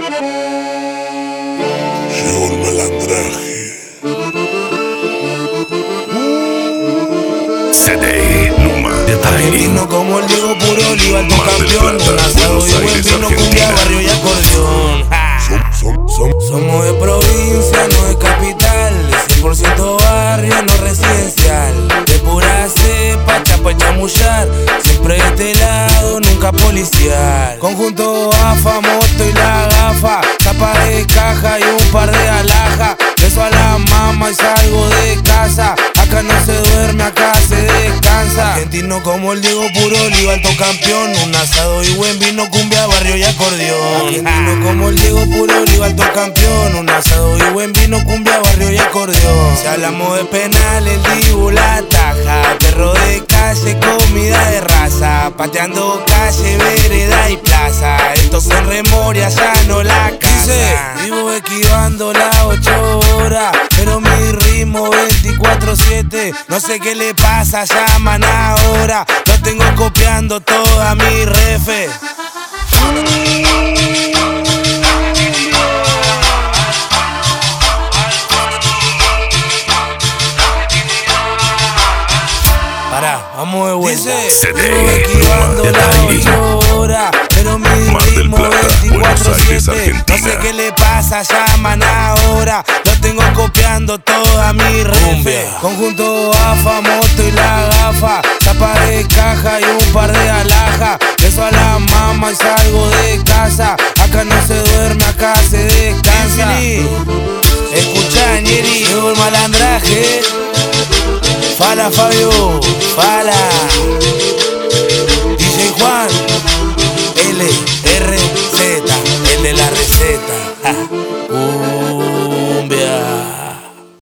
Llegó el malandraje. CD Luma de Argentino como el Diego Puro Oliva, alto campeón. Un asado y buen vino, cumbia, barrio y acordeón. Somos de provincia, no de capital, de 100% barrio, no residencial. De pura cepa, chapa y chamullar, siempre de este lado, nunca policial. Conjunto AFA, moto y la gafa, tapa de caja y un par de alhajas. Beso a la mama y salgo de casa, acá no se duerme, acá se descansa. Argentino como el Diego Puro Oliva, alto campeón. Un asado y buen vino, cumbia, barrio y acordeón. Argentino como el Diego Puro Oliva, alto campeón. Un asado y buen vino, cumbia, barrio y acordeón. Si hablamos de penal, el Dibu la taja. Perro de calle, comida de raza, pateando calle, vereda y plaza. Estos son remorias, ya no la casa. Vivo esquivando las 8 horas, pero mi ritmo 24/7. No sé qué le pasa, llaman ahora. Lo tengo copiando toda mi refe. Pará, vamos de vuelta. Vivo esquivando las 8 horas, pero mi ritmo 24/7. No sé qué le pasa, llaman ahora. Lo tengo copiando toda mi refe. Conjunto AFA, moto y la gafa, tapa de caja y un par de alhajas. Beso a la mama y salgo de casa, acá no se duerme, acá se descansa. Escuchá, Ñeri, llegó el malandraje. Fala Fabio, fala DJ Juan, LRZ, el de la receta.